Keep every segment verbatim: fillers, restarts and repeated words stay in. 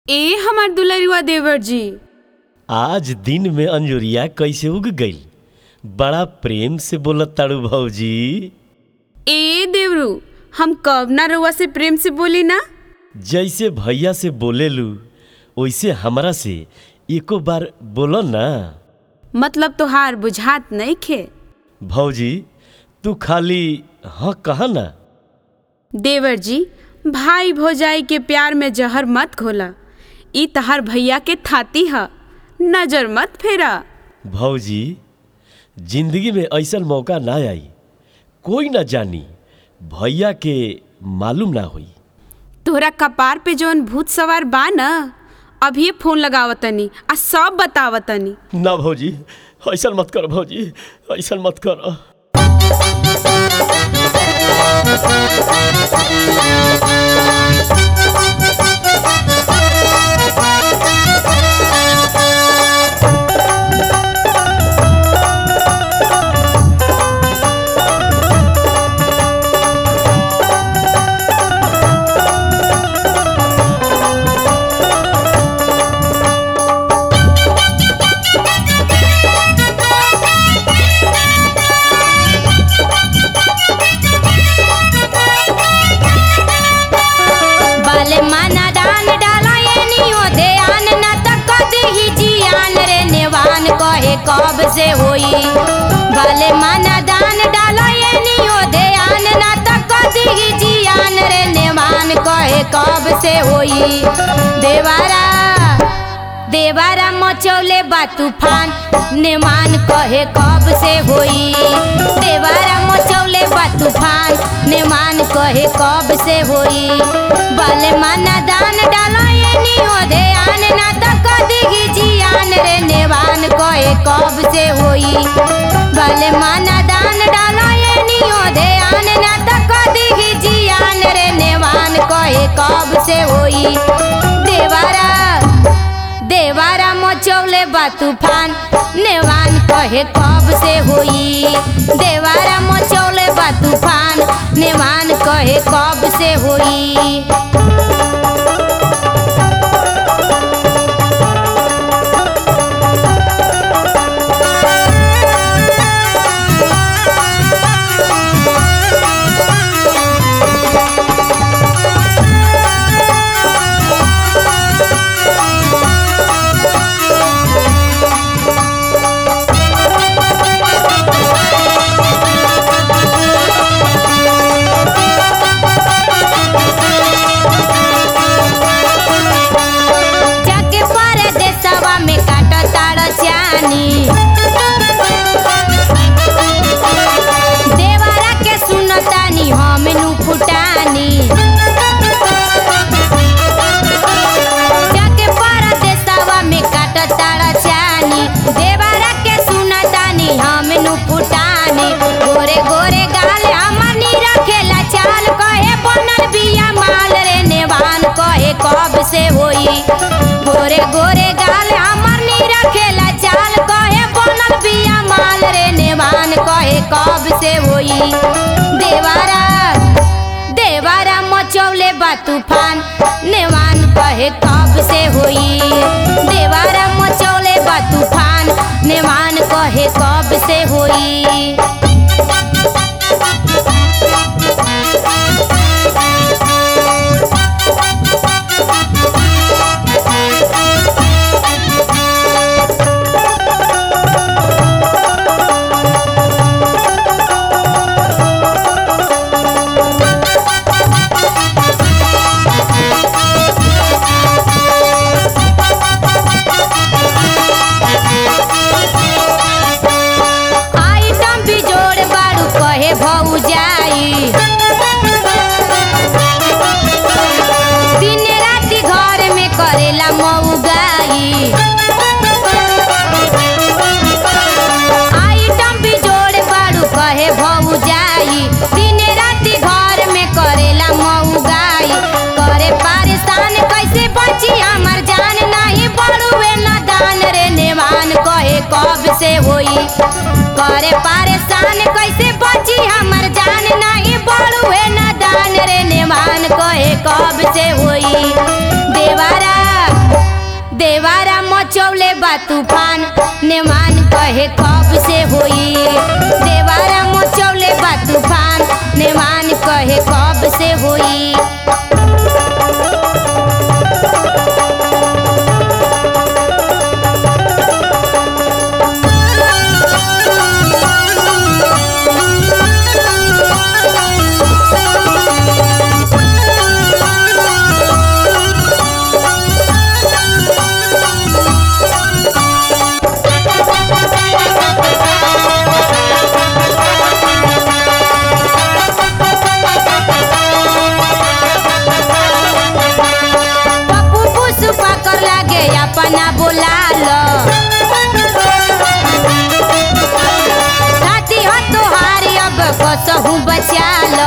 ए हमार दुलरुआ देवर जी, आज दिन में अंजुरिया कैसे उग गईल। बड़ा प्रेम से बोलत ताड़ू भौजी। ए देवरू, हम कब ना रुआ से प्रेम से बोली ना। जैसे भैया से बोलेलू वैसे हमरा से एको बार बोलो ना। मतलब तोहार बुझात नहीं खे। भौजी तू खाली हाँ कहा ना। देवर जी, भाई भौजाई के प्यार में जहर मत घोला। ई तहार भैया के थाती है, नजर मत फेरा। भौजी जिंदगी में ऐसा मौका ना आई, कोई ना जानी, भैया के मालूम ना होई। तोहरा कपार पे जौन भूत सवार बा ना, अभी ये फोन लगावतनी आ सब बतावतनी। ना भौजी ऐसा मत कर, भौजी ऐसा मत कर। कब से होई भले माना दान डालो ये नियो ध्यान ना तो कदी ही जियान रे नेवान कहे कब से होई। देवारा देवारा मचौले बा तूफान नेमान कहे कब से होई। देवारा मचौले बा तूफान नेमान कहे कब से होई। भले माना दान डालो ये नियो ध्यान ना तो कदी ही जियान रे नेवान कहे कब से होई। भले माना दान डालो ये नियो ध्यान ना तो कदी ही जियान रे नेवान कहे कब से होई। देवारा देवारा मचौले बा तूफान नेवान कहे कब से होई। देवारा मचौले बा तूफान नेवान कहे कब से होई। देवारा के सुनतानी हम नु फुटानी जाके परदेसवा में काटताड़ा चानी। देवारा के सुनतानी हम नु फुटानी। गोरे गोरे गाल हमर नी रखेला चाल कहे बनल बिया माल रे नेवान कहे कब से होई। गोरे गोरे गाल हमर नी रखेला चाल कहे बनल बिया माल रे नेवान कहे कब से होई। देवारा देवारा मचौले बा तूफान नेवान कहे कब से होई। देवारा मचौले बा तूफान नेवान कहे कब से होई। दिन राति घर में करेला मऊगाई। आइटम भी जोड़ बाड़ू कहे भौजाई। दिन राति घर में करेला मऊगाई। करे परेशान कैसे बची हमर जान नहीं बड़ुए न दान रे नेवान कहे कब से होई। करे परेशान कैसे बची हमर जान नहीं बड़ुए न दान रे नेवान कहे कब से होई। देवारा मचौले बा तूफान नेमान कहे कब से होई। देवारा मचौले बा तूफान नेमान कहे कब से होई। अपना बोला लो खाती हो तोहारी अब कसहू बचा लो।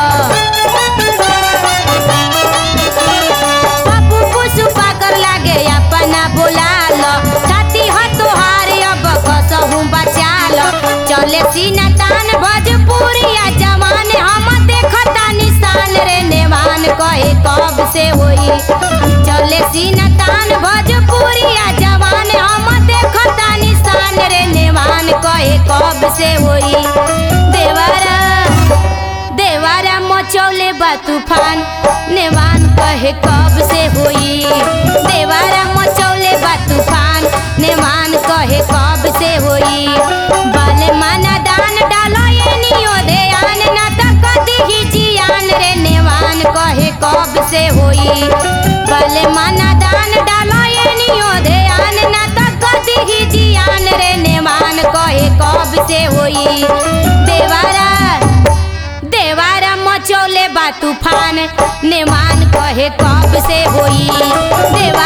पप्पू पुसु पाकर लागे अपना बोला लो खाती हो तोहारी अब कसहू बचा लो। चले सीना तान भोजपुरिया जवान हम देखता निशान रे नेवान कहे कब से होई। चले सीना तान भोजपुरिया जवान हम देखता निशान रे नेवान कहे कब से होई। देवारा देवारा मचौले बा तूफान नेवान कहे कब से होई। देवारा मचौले बा तूफान नेवान कहे कब से होई। बाले माना दान डालो ये नियो ध्यान ना तो कदी ही जियान रे नेवान कहे कब से होई। बाले माना दान डालो ये नियो ध्यान ना तो कदी ही जियान रे नेवान कहे कब से होई। देवारा देवारा मचौले बा तूफान नेवान कहे कब से होई। देवा